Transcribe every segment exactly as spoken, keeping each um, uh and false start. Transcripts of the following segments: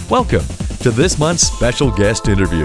Welcome to this month's special guest interview.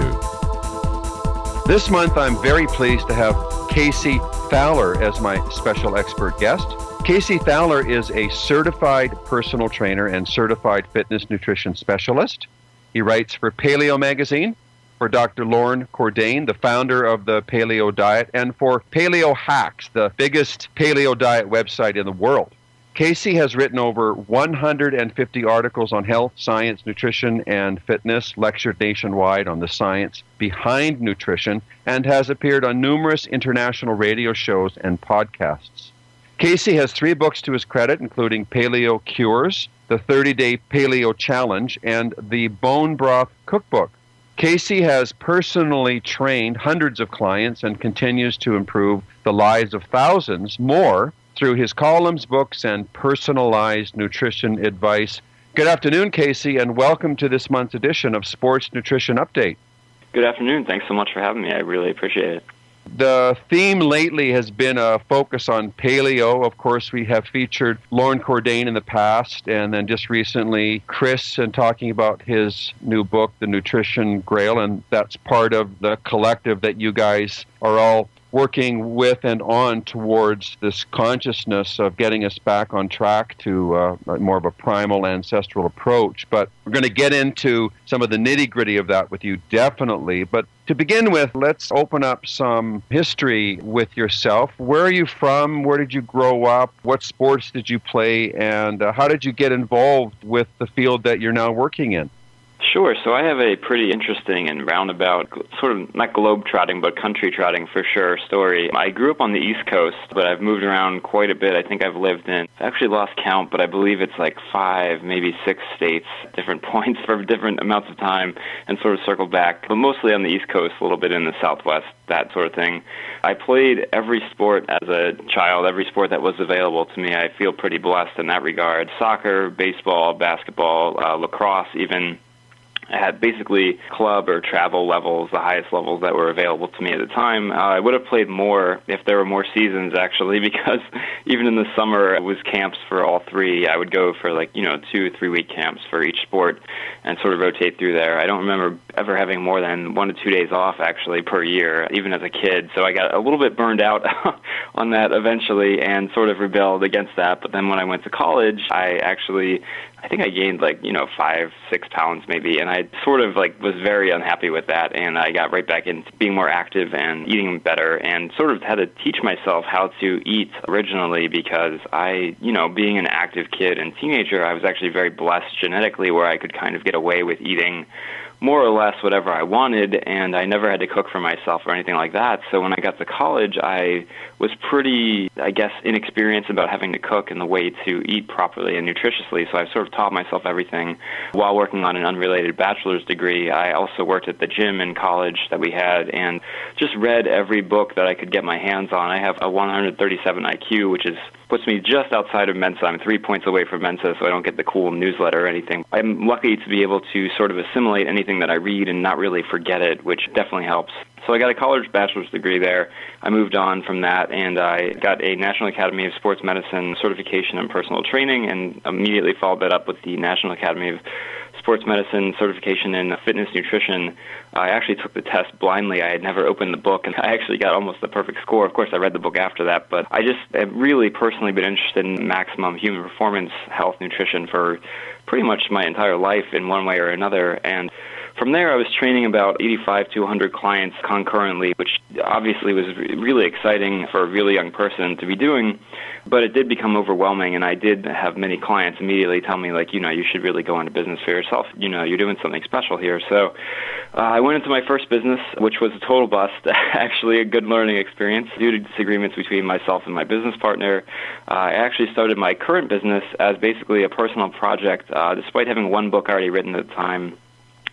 This month, I'm very pleased to have Casey Fowler as my special expert guest. Casey Fowler is a certified personal trainer and certified fitness nutrition specialist. He writes for Paleo Magazine, for Doctor Loren Cordain, the founder of the Paleo Diet, and for Paleo Hacks, the biggest paleo diet website in the world. Casey has written over one hundred fifty articles on health, science, nutrition, and fitness, lectured nationwide on the science behind nutrition, and has appeared on numerous international radio shows and podcasts. Casey has three books to his credit, including Paleo Cures, the thirty-day Paleo Challenge, and the Bone Broth Cookbook. Casey has personally trained hundreds of clients and continues to improve the lives of thousands more through his columns, books, and personalized nutrition advice. Good afternoon, Casey, and welcome to this month's edition of Sports Nutrition Update. Good afternoon. Thanks so much for having me. I really appreciate it. The theme lately has been a focus on paleo. Of course, we have featured Loren Cordain in the past, and then just recently Chris, and talking about his new book, The Nutrition Grail, and that's part of the collective that you guys are all working with and on towards this consciousness of getting us back on track to uh, more of a primal ancestral approach. But we're going to get into some of the nitty-gritty of that with you, definitely. But to begin with, let's open up some history with yourself. Where are you from? Where did you grow up? What sports did you play? And uh, how did you get involved with the field that you're now working in? Sure. So I have a pretty interesting and roundabout, sort of not globe-trotting, but country-trotting for sure story. I grew up on the East Coast, but I've moved around quite a bit. I think I've lived in, I actually lost count, but I believe it's like five, maybe six states, different points for different amounts of time, and sort of circled back, but mostly on the East Coast, a little bit in the Southwest, that sort of thing. I played every sport as a child, every sport that was available to me. I feel pretty blessed in that regard. Soccer, baseball, basketball, uh, lacrosse even. I had basically club or travel levels, the highest levels that were available to me at the time. Uh, I would have played more if there were more seasons, actually, because even in the summer, it was camps for all three. I would go for like, you know, two, three-week camps for each sport and sort of rotate through there. I don't remember ever having more than one to two days off, actually, per year, even as a kid. So I got a little bit burned out on that eventually and sort of rebelled against that. But then when I went to college, I actually... I think I gained like, you know, five, six pounds maybe, and I sort of like was very unhappy with that, and I got right back into being more active and eating better, and sort of had to teach myself how to eat originally because I, you know, being an active kid and teenager, I was actually very blessed genetically where I could kind of get away with eating more or less whatever I wanted, and I never had to cook for myself or anything like that. So when I got to college, I was pretty, I guess, inexperienced about having to cook and the way to eat properly and nutritiously. So I sort of taught myself everything while working on an unrelated bachelor's degree. I also worked at the gym in college that we had and just read every book that I could get my hands on. I have a one hundred thirty-seven I Q, which is puts me just outside of Mensa. I'm three points away from Mensa, so I don't get the cool newsletter or anything. I'm lucky to be able to sort of assimilate anything that I read and not really forget it, which definitely helps. So I got a college bachelor's degree there. I moved on from that, and I got a National Academy of Sports Medicine certification in personal training, and immediately followed that up with the National Academy of Sports Medicine certification in fitness nutrition. I actually took the test blindly. I had never opened the book, and I actually got almost the perfect score. Of course, I read the book after that, but I just have really personally been interested in maximum human performance, health, nutrition for pretty much my entire life in one way or another, and from there, I was training about eighty-five to one hundred clients concurrently, which obviously was really exciting for a really young person to be doing, but it did become overwhelming, and I did have many clients immediately tell me, like, you know, you should really go into business for yourself. You know, you're doing something special here. So uh, I went into my first business, which was a total bust, actually a good learning experience. Due to disagreements between myself and my business partner, uh, I actually started my current business as basically a personal project, uh, despite having one book already written at the time.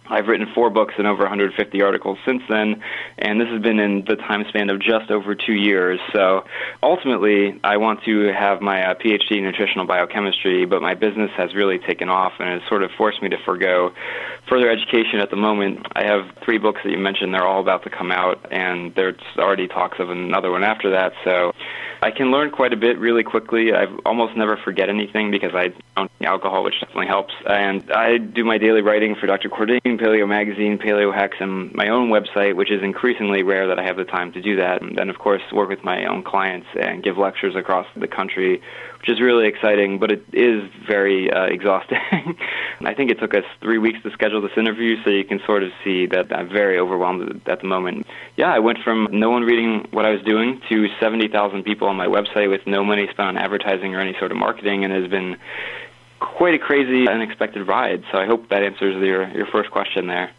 I've written four books and over one hundred fifty articles since then, and this has been in the time span of just over two years. So ultimately, I want to have my uh, P H D in nutritional biochemistry, but my business has really taken off and has sort of forced me to forgo further education at the moment. I have three books that you mentioned. They're all about to come out, and there's already talks of another one after that. So I can learn quite a bit really quickly. I almost never forget anything because I don't drink alcohol, which definitely helps. And I do my daily writing for Doctor Cordain, Paleo Magazine, Paleo Hex, and my own website, which is increasingly rare that I have the time to do that. And then, of course, work with my own clients and give lectures across the country, which is really exciting, but it is very uh, exhausting. I think it took us three weeks to schedule this interview, so you can sort of see that I'm very overwhelmed at the moment. Yeah, I went from no one reading what I was doing to seventy thousand people on my website with no money spent on advertising or any sort of marketing, and it has been quite a crazy, unexpected ride. So I hope that answers your, your first question there.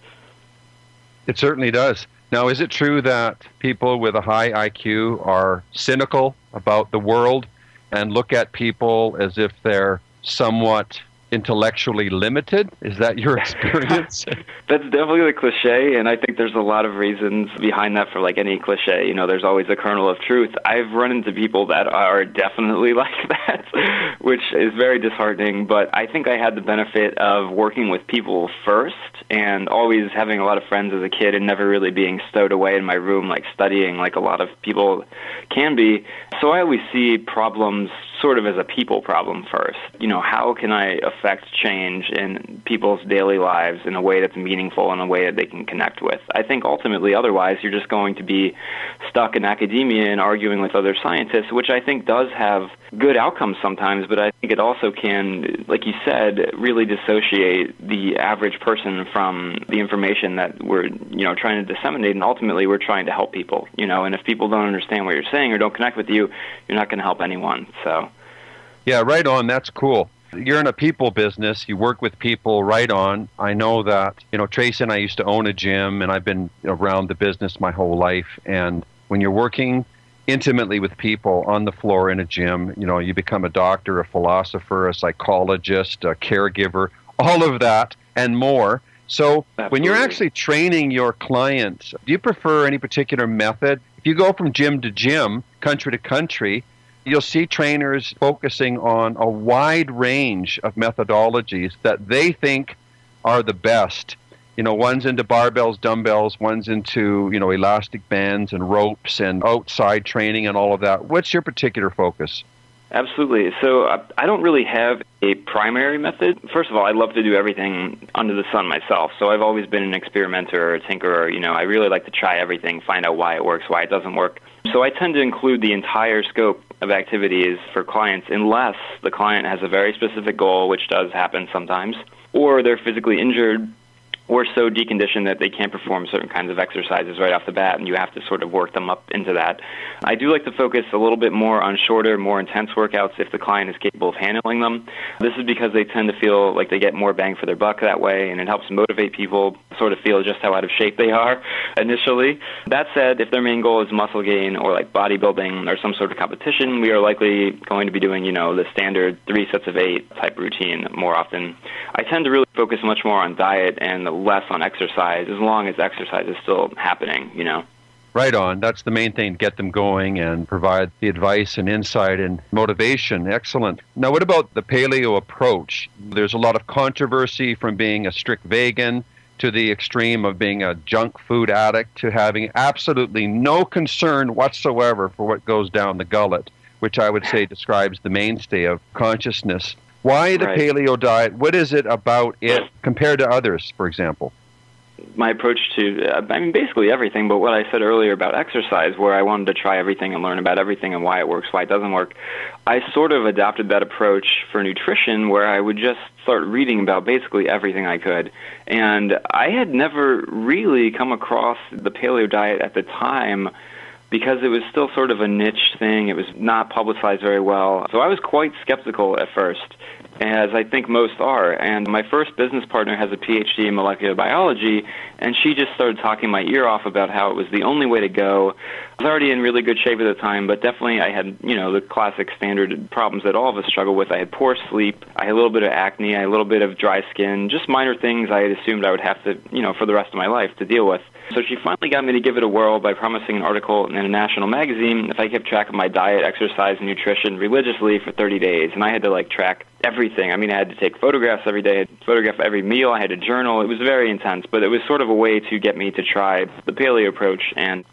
It certainly does. Now, is it true that people with a high I Q are cynical about the world and look at people as if they're somewhat intellectually limited? Is that your experience? That's definitely the cliche, and I think there's a lot of reasons behind that for like any cliche. You know, there's always a kernel of truth. I've run into people that are definitely like that, which is very disheartening, but I think I had the benefit of working with people first and always having a lot of friends as a kid and never really being stowed away in my room like studying like a lot of people can be. So I always see problems sort of as a people problem first. You know, how can I affect change in people's daily lives in a way that's meaningful, in a way that they can connect with? I think ultimately otherwise you're just going to be stuck in academia and arguing with other scientists, which I think does have good outcomes sometimes, but I think it also can, like you said, really dissociate the average person from the information that we're, you know, trying to disseminate, and ultimately we're trying to help people, you know, and if people don't understand what you're saying or don't connect with you, you're not going to help anyone. So yeah, right on. That's cool. You're in a people business. You work with people, right on. I know that, you know, Tracy and I used to own a gym, and I've been around the business my whole life. And when you're working intimately with people on the floor in a gym, you know, you become a doctor, a philosopher, a psychologist, a caregiver, all of that and more. So Absolutely. When you're actually training your clients, do you prefer any particular method? If you go from gym to gym, country to country, you'll see trainers focusing on a wide range of methodologies that they think are the best. You know, one's into barbells, dumbbells, one's into, you know, elastic bands and ropes and outside training and all of that. What's your particular focus? Absolutely. So uh, I don't really have a primary method. First of all, I love to do everything under the sun myself. So I've always been an experimenter or a tinkerer. You know, I really like to try everything, find out why it works, why it doesn't work. So I tend to include the entire scope of activities for clients unless the client has a very specific goal, which does happen sometimes, or they're physically injured or so deconditioned that they can't perform certain kinds of exercises right off the bat, and you have to sort of work them up into that. I do like to focus a little bit more on shorter, more intense workouts if the client is capable of handling them. This is because they tend to feel like they get more bang for their buck that way, and it helps motivate people to sort of feel just how out of shape they are initially. That said, if their main goal is muscle gain or like bodybuilding or some sort of competition, we are likely going to be doing, you know, the standard three sets of eight type routine more often. I tend to really focus much more on diet and less on exercise, as long as exercise is still happening, you know. Right on. That's the main thing, get them going and provide the advice and insight and motivation. Excellent. Now, what about the paleo approach? There's a lot of controversy from being a strict vegan to the extreme of being a junk food addict to having absolutely no concern whatsoever for what goes down the gullet, which I would say describes the mainstay of consciousness. Why the right. paleo diet? What is it about it compared to others, for example? My approach to, I mean, basically everything, but what I said earlier about exercise, where I wanted to try everything and learn about everything and why it works, why it doesn't work, I sort of adopted that approach for nutrition, where I would just start reading about basically everything I could. And I had never really come across the paleo diet at the time because it was still sort of a niche thing. It was not publicized very well. So I was quite skeptical at first. as I think most are. And my first business partner has a P H D in molecular biology, and she just started talking my ear off about how it was the only way to go. I was already in really good shape at the time, but definitely I had, you know, the classic standard problems that all of us struggle with. I had poor sleep, I had a little bit of acne, I had a little bit of dry skin, just minor things I had assumed I would have to, you know, for the rest of my life to deal with. So she finally got me to give it a whirl by promising an article in a national magazine if I kept track of my diet, exercise, and nutrition religiously for thirty days. And I had to, like, track everything. I mean, I had to take photographs every day, I had to photograph every meal, I had to journal. It was very intense, but it was sort of a way to get me to try the paleo approach. And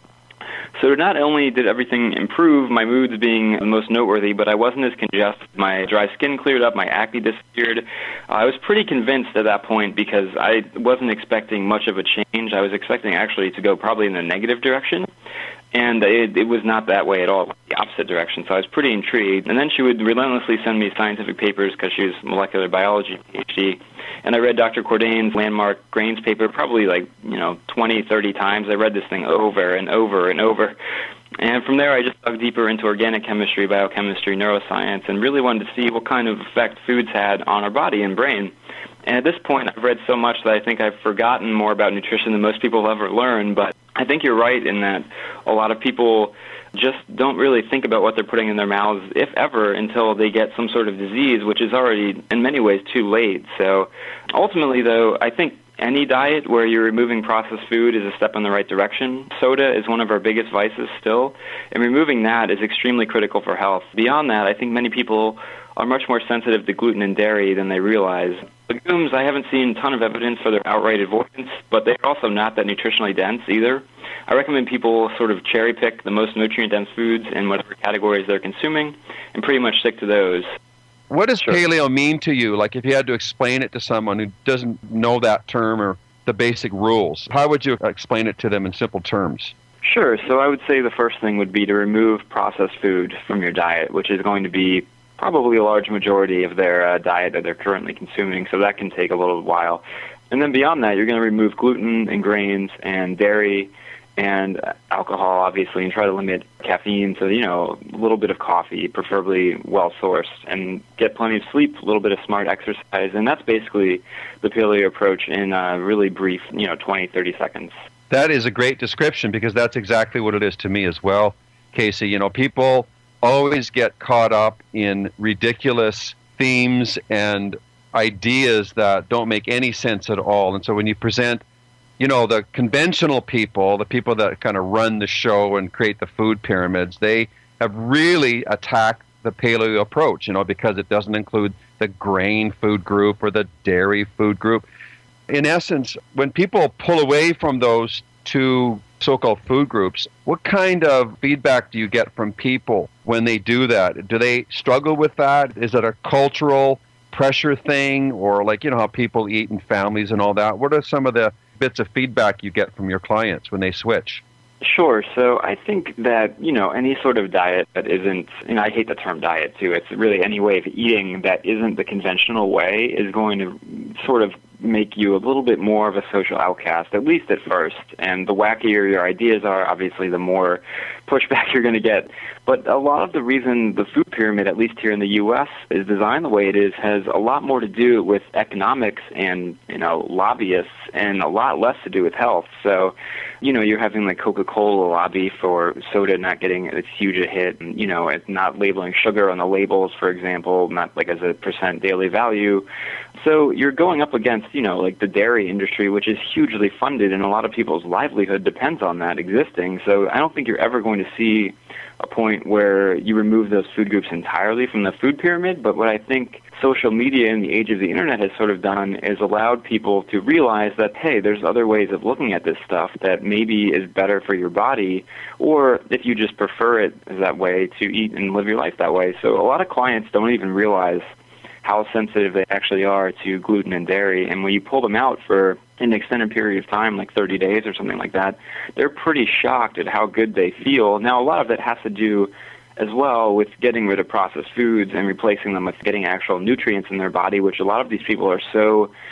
so not only did everything improve, my moods being the most noteworthy, but I wasn't as congested. My dry skin cleared up, my acne disappeared. Uh, I was pretty convinced at that point because I wasn't expecting much of a change. I was expecting actually to go probably in the negative direction. And it, it was not that way at all, the opposite direction. So I was pretty intrigued. And then she would relentlessly send me scientific papers because she was molecular biology P H D. And I read Doctor Cordain's landmark grains paper probably like, you know, twenty, thirty times. I read this thing over and over and over. And from there, I just dug deeper into organic chemistry, biochemistry, neuroscience, and really wanted to see what kind of effect foods had on our body and brain. And at this point, I've read so much that I think I've forgotten more about nutrition than most people will ever learn. But I think you're right in that a lot of people just don't really think about what they're putting in their mouths, if ever, until they get some sort of disease, which is already, in many ways, too late. So ultimately, though, I think any diet where you're removing processed food is a step in the right direction. Soda is one of our biggest vices still, and removing that is extremely critical for health. Beyond that, I think many people are much more sensitive to gluten and dairy than they realize. Legumes, I haven't seen a ton of evidence for their outright avoidance, but they're also not that nutritionally dense either. I recommend people sort of cherry-pick the most nutrient-dense foods in whatever categories they're consuming and pretty much stick to those. What does Sure. paleo mean to you? Like if you had to explain it to someone who doesn't know that term or the basic rules, how would you explain it to them in simple terms? Sure. So I would say the first thing would be to remove processed food from your diet, which is going to be probably a large majority of their uh, diet that they're currently consuming, so that can take a little while. And then beyond that, you're going to remove gluten and grains and dairy and alcohol, obviously, and try to limit caffeine. So, you know, a little bit of coffee, preferably well-sourced, and get plenty of sleep, a little bit of smart exercise. And that's basically the paleo approach in a really brief, you know, twenty, thirty seconds. That is a great description because that's exactly what it is to me as well, Casey. You know, people always get caught up in ridiculous themes and ideas that don't make any sense at all. And so when you present, you know, the conventional people, the people that kind of run the show and create the food pyramids, they have really attacked the paleo approach, you know, because it doesn't include the grain food group or the dairy food group. In essence, when people pull away from those two so-called food groups, what kind of feedback do you get from people when they do that? Do they struggle with that? Is it a cultural pressure thing, or like, you know, how people eat in families and all that? What are some of the bits of feedback you get from your clients when they switch? Sure. So I think that, you know, any sort of diet that isn't, and I hate the term diet too, it's really any way of eating that isn't the conventional way is going to sort of make you a little bit more of a social outcast, at least at first. And the wackier your ideas are, obviously, the more pushback you're going to get. But a lot of the reason the food pyramid, at least here in the U S, is designed the way it is has a lot more to do with economics and, you know, lobbyists and a lot less to do with health. So, you know, you're having like Coca-Cola lobby for soda not getting as huge a hit, and, you know, it's not labeling sugar on the labels, for example, not like as a percent daily value. So you're going up against, you know, like the dairy industry, which is hugely funded, and a lot of people's livelihood depends on that existing. So I don't think you're ever going to see a point where you remove those food groups entirely from the food pyramid. But what I think social media in the age of the internet has sort of done is allowed people to realize that, hey, there's other ways of looking at this stuff that maybe is better for your body, or if you just prefer it that way, to eat and live your life that way. So a lot of clients don't even realize how sensitive they actually are to gluten and dairy. And when you pull them out for an extended period of time, like thirty days or something like that, they're pretty shocked at how good they feel. Now, a lot of it has to do as well with getting rid of processed foods and replacing them with getting actual nutrients in their body, which a lot of these people are so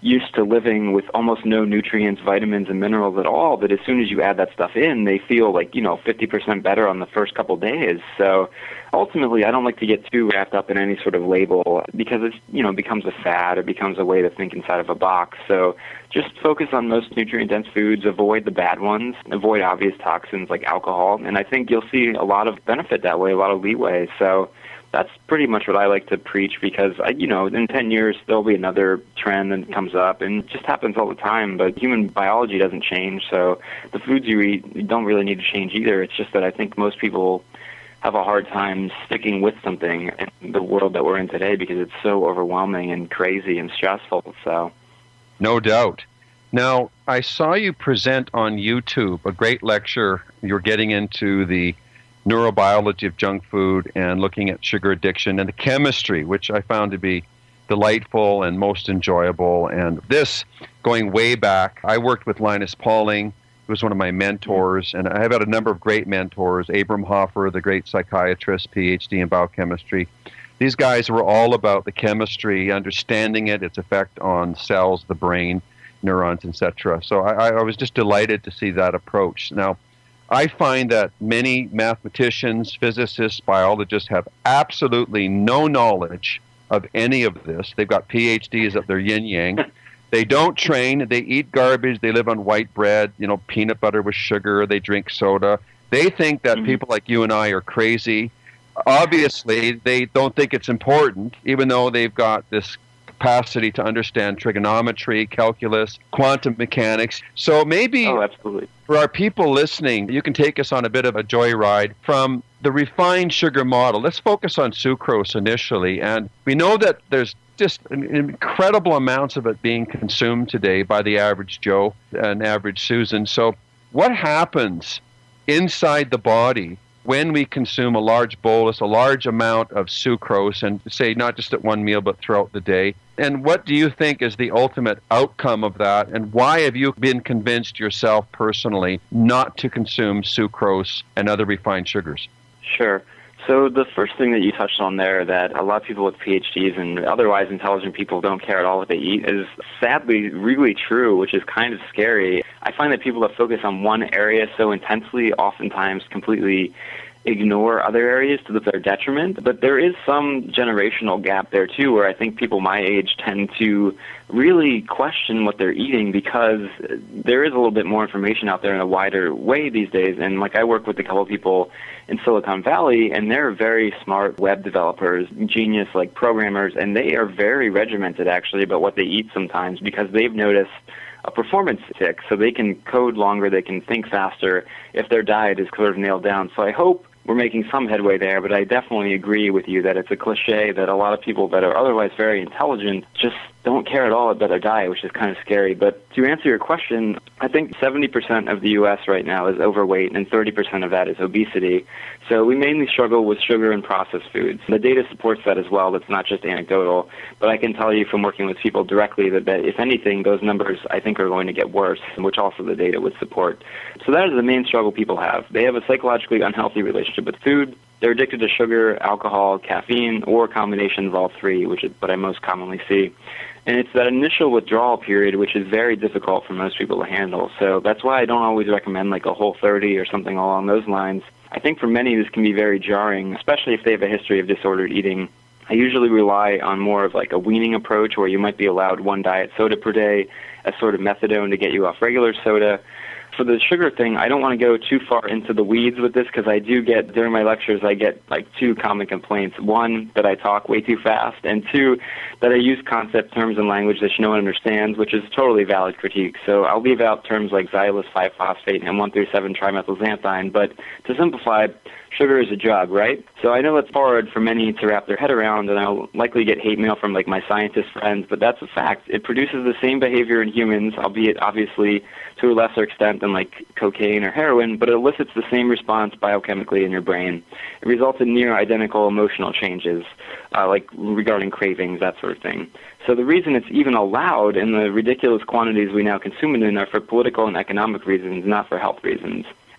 used to living with almost no nutrients, vitamins, and minerals at all, that as soon as you add that stuff in, they feel like, you know, fifty percent better on the first couple days. So ultimately, I don't like to get too wrapped up in any sort of label because it's, you know, becomes a fad. It becomes a way to think inside of a box. So just focus on most nutrient-dense foods, avoid the bad ones, avoid obvious toxins like alcohol, and I think you'll see a lot of benefit that way, a lot of leeway. So that's pretty much what I like to preach because, I, you know, in ten years, there'll be another trend that comes up, and it just happens all the time. But human biology doesn't change, so the foods you eat you don't really need to change either. It's just that I think most people have a hard time sticking with something in the world that we're in today because it's so overwhelming and crazy and stressful. So, no doubt. Now, I saw you present on YouTube a great lecture. You're getting into the neurobiology of junk food and looking at sugar addiction and the chemistry, which I found to be delightful and most enjoyable. And this, going way back, I worked with Linus Pauling, who was one of my mentors, and I've had a number of great mentors, Abram Hoffer, the great psychiatrist, P H D in biochemistry. These guys were all about the chemistry, understanding it, its effect on cells, the brain, neurons, et cetera. So I, I was just delighted to see that approach. Now, I find that many mathematicians, physicists, biologists have absolutely no knowledge of any of this. They've got P H Ds at their yin-yang. They don't train. They eat garbage. They live on white bread, you know, peanut butter with sugar. They drink soda. They think that mm-hmm. people like you and I are crazy. Obviously, they don't think it's important, even though they've got this capacity to understand trigonometry, calculus, quantum mechanics. So maybe oh, absolutely. For our people listening, you can take us on a bit of a joyride from the refined sugar model. Let's focus on sucrose initially. And we know that there's just incredible amounts of it being consumed today by the average Joe and average Susan. So what happens inside the body when we consume a large bolus, a large amount of sucrose, and say not just at one meal but throughout the day? And what do you think is the ultimate outcome of that? And why have you been convinced yourself personally not to consume sucrose and other refined sugars? Sure. So the first thing that you touched on there, that a lot of people with P H Ds and otherwise intelligent people don't care at all what they eat, is sadly really true, which is kind of scary. I find that people that focus on one area so intensely oftentimes completely ignore other areas to their detriment. But there is some generational gap there, too, where I think people my age tend to really question what they're eating because there is a little bit more information out there in a wider way these days. And, like, I work with a couple of people in Silicon Valley, and they're very smart web developers, genius, like, programmers, and they are very regimented, actually, about what they eat sometimes because they've noticed a performance tick, so they can code longer, they can think faster if their diet is sort of nailed down. So I hope we're making some headway there, but I definitely agree with you that it's a cliche that a lot of people that are otherwise very intelligent just don't care at all about their diet, which is kind of scary. But to answer your question, I think seventy percent of the U S right now is overweight, and thirty percent of that is obesity. So we mainly struggle with sugar and processed foods. The data supports that as well. That's not just anecdotal. But I can tell you from working with people directly that, that if anything, those numbers, I think, are going to get worse, which also the data would support. So that is the main struggle people have. They have a psychologically unhealthy relationship with food. They're addicted to sugar, alcohol, caffeine, or a combination of all three, which is what I most commonly see. And it's that initial withdrawal period, which is very difficult for most people to handle. So that's why I don't always recommend like a Whole thirty or something along those lines. I think for many this can be very jarring, especially if they have a history of disordered eating. I usually rely on more of like a weaning approach where you might be allowed one diet soda per day as sort of methadone to get you off regular soda. For the sugar thing, I don't want to go too far into the weeds with this because I do get, during my lectures, I get like two common complaints. One, that I talk way too fast, and two, that I use concept terms and language that no one understands, which is totally valid critique. So I'll leave out terms like xylulose five phosphate and one through seven trimethylxanthine, but to simplify, sugar is a drug, right? So I know it's hard for many to wrap their head around, and I'll likely get hate mail from like my scientist friends, but that's a fact. It produces the same behavior in humans, albeit obviously to a lesser extent than like cocaine or heroin, but it elicits the same response biochemically in your brain. It results in near identical emotional changes, uh, like regarding cravings, that sort of thing. So the reason it's even allowed in the ridiculous quantities we now consume it in are for political and economic reasons, not for health reasons.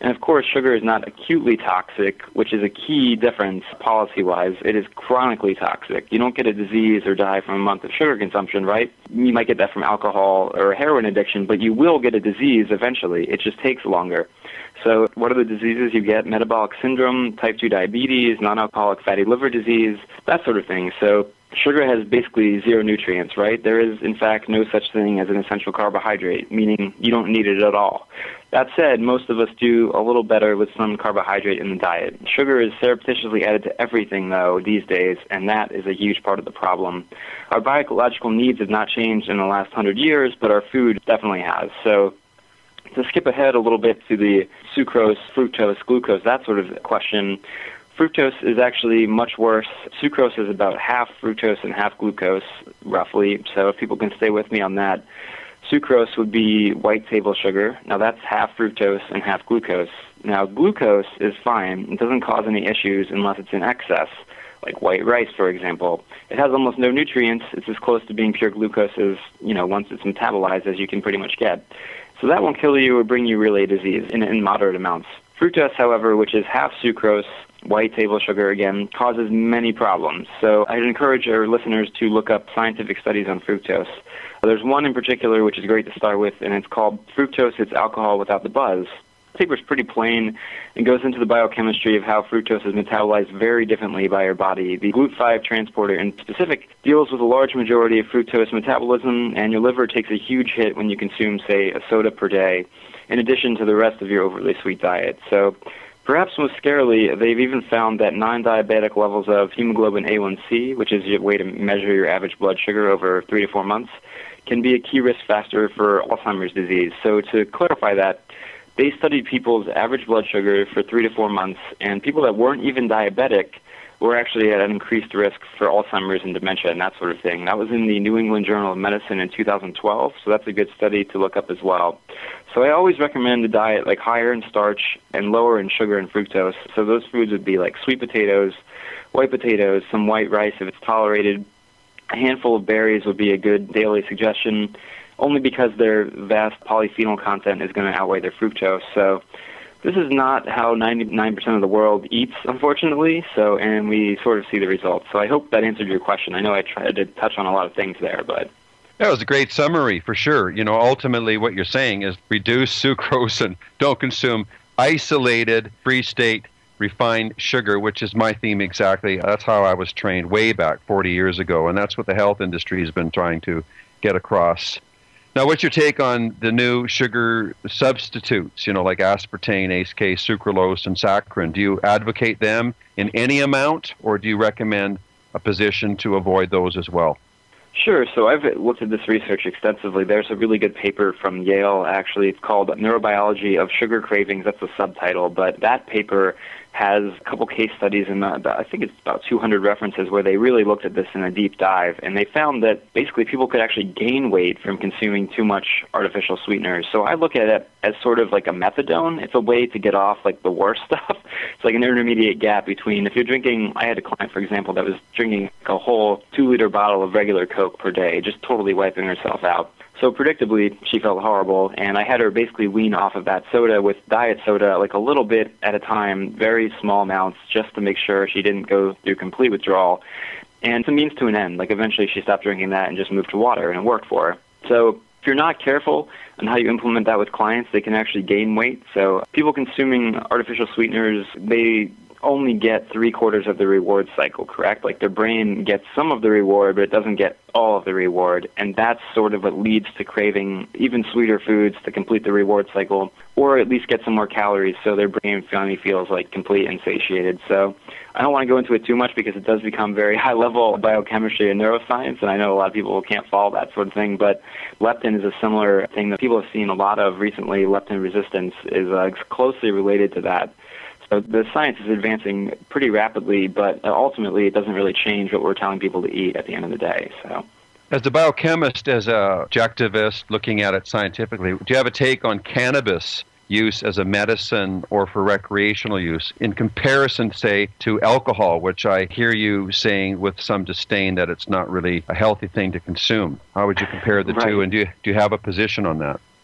And of course, sugar is not acutely toxic, which is a key difference policy-wise. It is chronically toxic. You don't get a disease or die from a month of sugar consumption, right? You might get that from alcohol or heroin addiction, but you will get a disease eventually. It just takes longer. So what are the diseases you get? Metabolic syndrome, type two diabetes, non-alcoholic fatty liver disease, that sort of thing. So sugar has basically zero nutrients, right? There is, in fact, no such thing as an essential carbohydrate, meaning you don't need it at all. That said, most of us do a little better with some carbohydrate in the diet. Sugar is surreptitiously added to everything, though, these days, and that is a huge part of the problem. Our biological needs have not changed in the last hundred years, but our food definitely has. So to skip ahead a little bit to the sucrose, fructose, glucose, that sort of question, fructose is actually much worse. Sucrose is about half fructose and half glucose, roughly, so if people can stay with me on that. Sucrose would be white table sugar. Now, that's half fructose and half glucose. Now, glucose is fine. It doesn't cause any issues unless it's in excess, like white rice, for example. It has almost no nutrients. It's as close to being pure glucose as, you know, once it's metabolized as you can pretty much get. So that won't kill you or bring you really a disease in, in moderate amounts. Fructose, however, which is half sucrose, white table sugar again, causes many problems. So I'd encourage our listeners to look up scientific studies on fructose. There's one in particular which is great to start with, and it's called Fructose, It's Alcohol Without the Buzz. The paper is pretty plain and goes into the biochemistry of how fructose is metabolized very differently by your body. The G L U T five transporter in specific deals with a large majority of fructose metabolism, and your liver takes a huge hit when you consume, say, a soda per day, in addition to the rest of your overly sweet diet. So perhaps most scarily, they've even found that non-diabetic levels of hemoglobin A one C, which is a way to measure your average blood sugar over three to four months, can be a key risk factor for Alzheimer's disease. So to clarify that, they studied people's average blood sugar for three to four months, and people that weren't even diabetic were actually at an increased risk for Alzheimer's and dementia and that sort of thing. That was in the New England Journal of Medicine in two thousand twelve, so that's a good study to look up as well. So I always recommend a diet like higher in starch and lower in sugar and fructose. So those foods would be like sweet potatoes, white potatoes, some white rice if it's tolerated. A handful of berries would be a good daily suggestion, only because their vast polyphenol content is going to outweigh their fructose. So this is not how ninety-nine percent of the world eats, unfortunately, so and we sort of see the results. So I hope that answered your question. I know I tried to touch on a lot of things there, but that was a great summary for sure. You know, ultimately what you're saying is reduce sucrose and don't consume isolated, free-state, refined sugar, which is my theme exactly. That's how I was trained way back forty years ago, and that's what the health industry has been trying to get across. Now, what's your take on the new sugar substitutes, you know, like aspartame, A C E K, sucralose, and saccharin? Do you advocate them in any amount, or do you recommend a position to avoid those as well? Sure. So I've looked at this research extensively. There's a really good paper from Yale, actually. It's called Neurobiology of Sugar Cravings. That's the subtitle. But that paper has a couple case studies, and I think it's about two hundred references where they really looked at this in a deep dive. And they found that basically people could actually gain weight from consuming too much artificial sweeteners. So I look at it as sort of like a methadone. It's a way to get off like the worst stuff. It's like an intermediate gap between if you're drinking, I had a client, for example, that was drinking a whole two-liter bottle of regular Coke per day, just totally wiping herself out. So predictably, she felt horrible, and I had her basically wean off of that soda with diet soda, like a little bit at a time, very small amounts, just to make sure she didn't go through complete withdrawal. And it's a means to an end. Like eventually she stopped drinking that and just moved to water, and it worked for her. So if you're not careful on how you implement that with clients, they can actually gain weight. So people consuming artificial sweeteners, they only get three quarters of the reward cycle, correct? Like their brain gets some of the reward, but it doesn't get all of the reward. And that's sort of what leads to craving even sweeter foods to complete the reward cycle, or at least get some more calories so their brain finally feels like complete and satiated. So I don't want to go into it too much because it does become very high-level biochemistry and neuroscience, and I know a lot of people can't follow that sort of thing, but leptin is a similar thing that people have seen a lot of recently. Leptin resistance is uh, closely related to that. So the science is advancing pretty rapidly, but ultimately it doesn't really change what we're telling people to eat at the end of the day. So, as a biochemist, as a objectivist looking at it scientifically, do you have a take on cannabis use as a medicine or for recreational use in comparison, say, to alcohol, which I hear you saying with some disdain that it's not really a healthy thing to consume? How would you compare the right. two, and do you, do you have a position on that?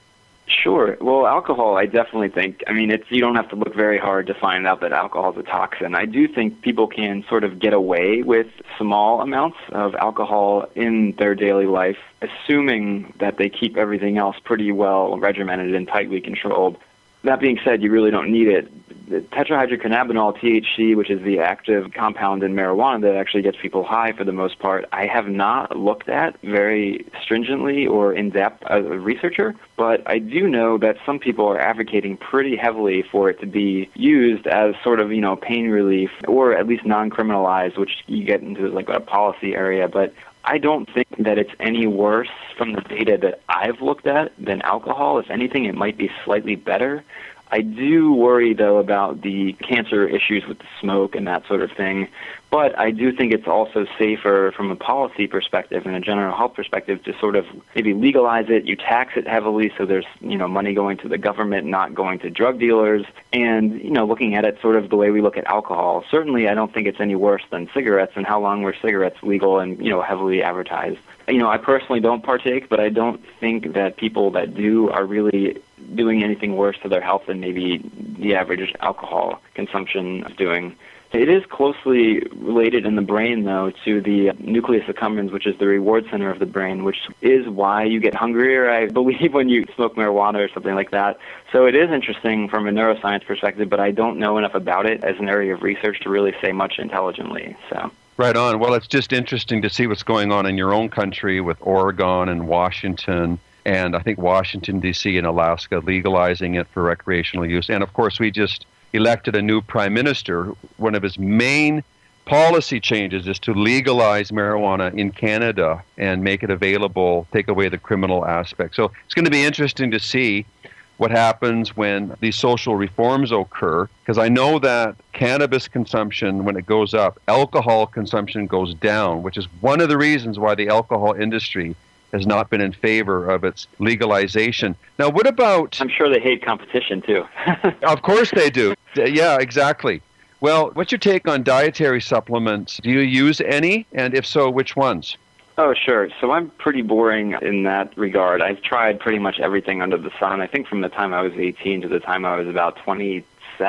Sure. Well, alcohol, I definitely think, I mean, it's you don't have to look very hard to find out that alcohol is a toxin. I do think people can sort of get away with small amounts of alcohol in their daily life, assuming that they keep everything else pretty well regimented and tightly controlled. That being said, you really don't need it. The tetrahydrocannabinol, T H C, which is the active compound in marijuana that actually gets people high for the most part, I have not looked at very stringently or in-depth as a researcher, but I do know that some people are advocating pretty heavily for it to be used as sort of, you know, pain relief or at least non-criminalized, which you get into like a policy area, but I don't think that it's any worse from the data that I've looked at than alcohol. If anything, it might be slightly better. I do worry, though, about the cancer issues with the smoke and that sort of thing, but I do think it's also safer from a policy perspective and a general health perspective to sort of maybe legalize it. You tax it heavily so there's, you know, money going to the government, not going to drug dealers, and, you know, looking at it sort of the way we look at alcohol. Certainly, I don't think it's any worse than cigarettes, and how long were cigarettes legal and, you know, heavily advertised. You know, I personally don't partake, but I don't think that people that do are really doing anything worse to their health than maybe the average alcohol consumption is doing. It is closely related in the brain, though, to the nucleus accumbens, which is the reward center of the brain, which is why you get hungrier, I believe, when you smoke marijuana or something like that. So it is interesting from a neuroscience perspective, but I don't know enough about it as an area of research to really say much intelligently. So. Right on. Well, it's just interesting to see what's going on in your own country with Oregon and Washington, and I think Washington, D C and Alaska legalizing it for recreational use. And, of course, we just elected a new prime minister. One of his main policy changes is to legalize marijuana in Canada and make it available, take away the criminal aspect. So it's going to be interesting to see what happens when these social reforms occur, because I know that cannabis consumption, when it goes up, alcohol consumption goes down, which is one of the reasons why the alcohol industry has not been in favor of its legalization. Now, what about... I'm sure they hate competition, too. Of course they do. Yeah, exactly. Well, what's your take on dietary supplements? Do you use any? And if so, which ones? Oh, sure. So I'm pretty boring in that regard. I've tried pretty much everything under the sun. I think from the time I was eighteen to the time I was about twenty-seven,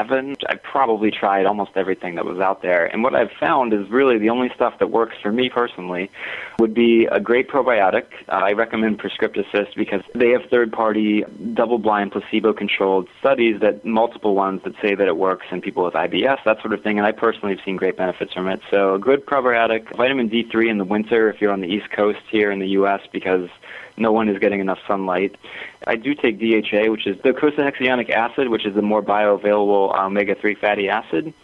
I probably tried almost everything that was out there. And what I've found is really the only stuff that works for me personally would be a great probiotic. Uh, I recommend PrescriptAssist because they have third-party, double-blind, placebo-controlled studies, that multiple ones that say that it works in people with I B S, that sort of thing, and I personally have seen great benefits from it. So a good probiotic, vitamin D three in the winter if you're on the East Coast here in the U S because no one is getting enough sunlight. I do take D H A, which is the docosahexaenoic acid, which is the more bioavailable omega three fatty acid,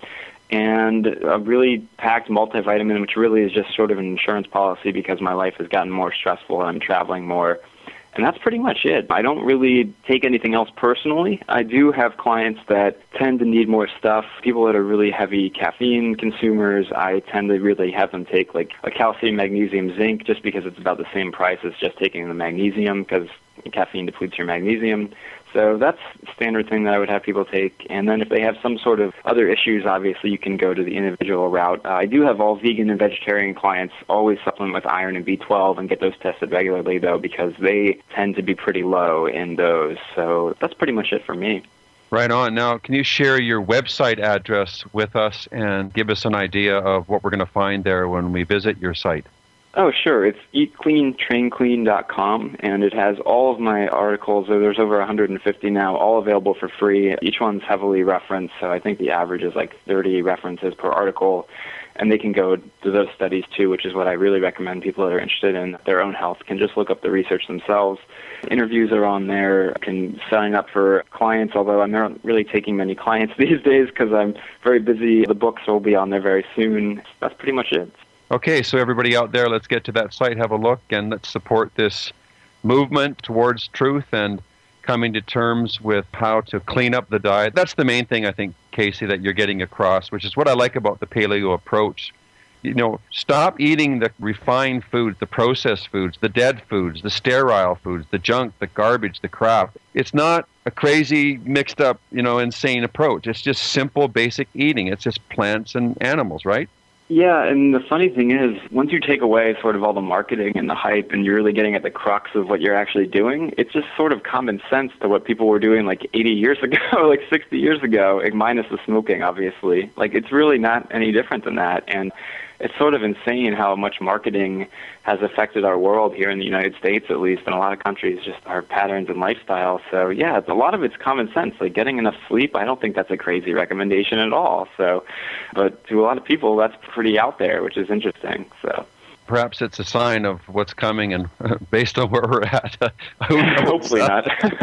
and a really packed multivitamin, which really is just sort of an insurance policy because my life has gotten more stressful and I'm traveling more. And that's pretty much it. I don't really take anything else personally. I do have clients that tend to need more stuff. People that are really heavy caffeine consumers, I tend to really have them take like a calcium, magnesium, zinc, just because it's about the same price as just taking the magnesium, because caffeine depletes your magnesium. So that's a standard thing that I would have people take. And then if they have some sort of other issues, obviously you can go to the individual route. Uh, I do have all vegan and vegetarian clients always supplement with iron and B twelve and get those tested regularly, though, because they tend to be pretty low in those. So that's pretty much it for me. Right on. Now, can you share your website address with us and give us an idea of what we're going to find there when we visit your site? Oh, sure. It's eat clean train clean dot com, and it has all of my articles. There's over one hundred fifty now, all available for free. Each one's heavily referenced, so I think the average is like thirty references per article, and they can go to those studies too, which is what I really recommend. People that are interested in their own health can just look up the research themselves. Interviews are on there. I can sign up for clients, although I'm not really taking many clients these days because I'm very busy. The books will be on there very soon. That's pretty much it. Okay, so everybody out there, let's get to that site, have a look, and let's support this movement towards truth and coming to terms with how to clean up the diet. That's the main thing, I think, Casey, that you're getting across, which is what I like about the paleo approach. You know, stop eating the refined foods, the processed foods, the dead foods, the sterile foods, the junk, the garbage, the crap. It's not a crazy, mixed up, you know, insane approach. It's just simple, basic eating. It's just plants and animals, right? Yeah, and the funny thing is, once you take away sort of all the marketing and the hype and you're really getting at the crux of what you're actually doing, it's just sort of common sense to what people were doing like eighty years ago, like sixty years ago, like minus the smoking, obviously. Like, it's really not any different than that. And it's sort of insane how much marketing has affected our world here in the United States, at least, in a lot of countries, just our patterns and lifestyle. So, yeah, a lot of it's common sense. Like, getting enough sleep, I don't think that's a crazy recommendation at all. So, but to a lot of people, that's pretty out there, which is interesting. So, perhaps it's a sign of what's coming, and based on where we're at, who knows? Hopefully not.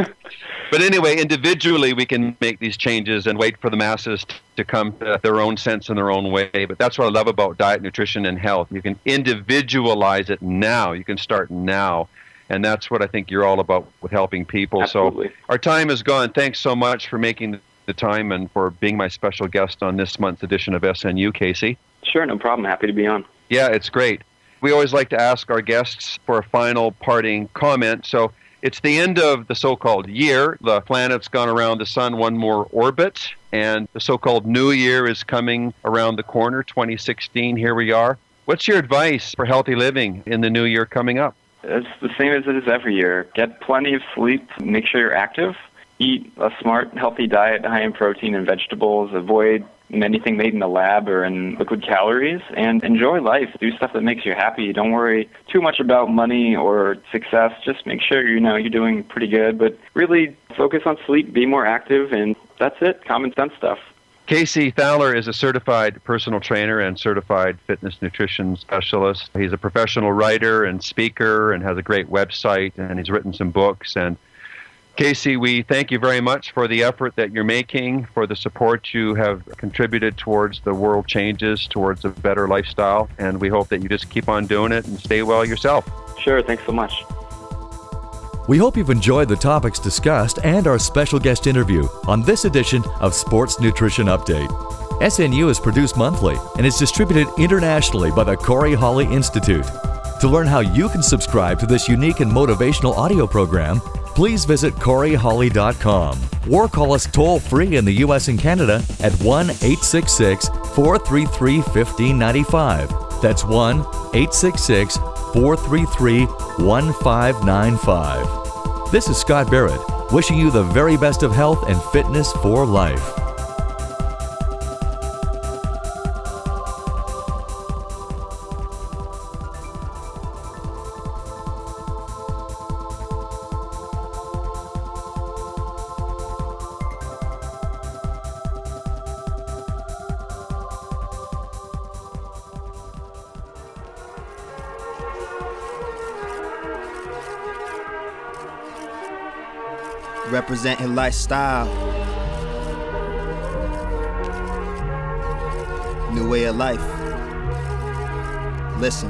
But anyway, individually, we can make these changes and wait for the masses to come to their own sense in their own way. But that's what I love about diet, nutrition, and health. You can individualize it now. You can start now. And that's what I think you're all about with helping people. Absolutely. So our time is gone. Thanks so much for making the time and for being my special guest on this month's edition of S N U, Casey. Sure, no problem. Happy to be on. Yeah, it's great. We always like to ask our guests for a final parting comment. So it's the end of the so-called year. The planet's gone around the sun one more orbit, and the so-called new year is coming around the corner, twenty sixteen. Here we are. What's your advice for healthy living in the new year coming up? It's the same as it is every year. Get plenty of sleep. Make sure you're active. Eat a smart, healthy diet high in protein and vegetables. Avoid anything made in the lab or in liquid calories, and enjoy life. Do stuff that makes you happy. Don't worry too much about money or success. Just make sure you know you're doing pretty good, but really focus on sleep, be more active, and that's it. Common sense stuff. Casey Thaler is a certified personal trainer and certified fitness nutrition specialist. He's a professional writer and speaker and has a great website, and he's written some books. And Casey, we thank you very much for the effort that you're making, for the support you have contributed towards the world changes, towards a better lifestyle, and we hope that you just keep on doing it and stay well yourself. Sure, thanks so much. We hope you've enjoyed the topics discussed and our special guest interview on this edition of Sports Nutrition Update. S N U is produced monthly and is distributed internationally by the Corey Holly Institute. To learn how you can subscribe to this unique and motivational audio program, please visit corey holly dot com or call us toll-free in the U S and Canada at one eight six six, four three three, one five nine five. That's one eight six six, four three three, one five nine five. This is Scott Barrett, wishing you the very best of health and fitness for life. Representing lifestyle, new way of life. Listen,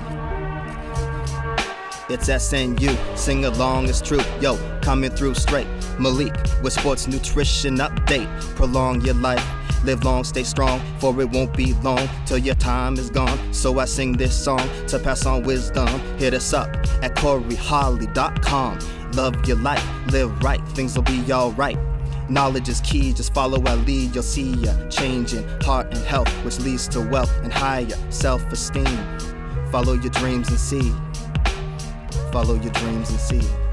it's S N U, sing along, it's true. Yo, coming through straight. Malik with Sports Nutrition Update. Prolong your life, live long, stay strong, for it won't be long till your time is gone. So I sing this song to pass on wisdom. Hit us up at corey holly dot com. Love your life, live right, things will be alright. Knowledge is key, just follow our lead. You'll see ya changing heart and health, which leads to wealth and higher self-esteem. Follow your dreams and see. Follow your dreams and see.